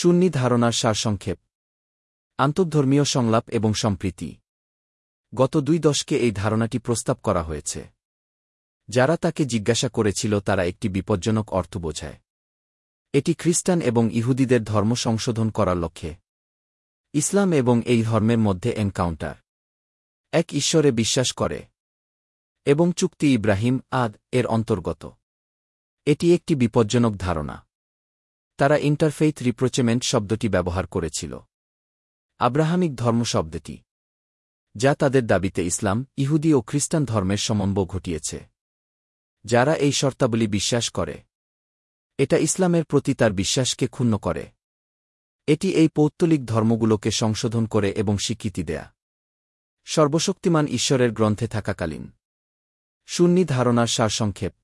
সুন্নি ধারণার সারসংক্ষেপ। আন্তঃধর্মীয় সংলাপ এবং সম্প্রীতি। গত 2 দশকে এই ধারণাটি প্রস্তাব করা হয়েছে। যারা তাকে জিজ্ঞাসা করেছিল তারা একটি বিপজ্জনক অর্থ বোঝায়। এটি খ্রিস্টান এবং ইহুদিদের ধর্ম সংশোধন করার লক্ষ্যে ইসলাম এবং এই ধর্মের মধ্যে এনকাউন্টার এক ঈশ্বরে বিশ্বাস করে এবং চুক্তি ইব্রাহিম এর অন্তর্গত। এটি একটি বিপজ্জনক ধারণা। তারা ইন্টারফেইথ রিপ্রোচেমেন্ট শব্দটি ব্যবহার করেছিল, আব্রাহামিক ধর্ম শব্দটি, যা তাদের দাবিতে ইসলাম, ইহুদি ও খ্রিস্টান ধর্মের সমন্বয় ঘটিয়েছে। যারা এই শর্তাবলী বিশ্বাস করে, এটা ইসলামের প্রতি তার বিশ্বাসকে ক্ষুণ্ণ করে। এটি এই পৌত্তলিক ধর্মগুলোকে সংশোধন করে এবং স্বীকৃতি দেয়া সর্বশক্তিমান ঈশ্বরের গ্রন্থে থাকাকালীন। সুন্নি ধারণার সারসংক্ষেপ।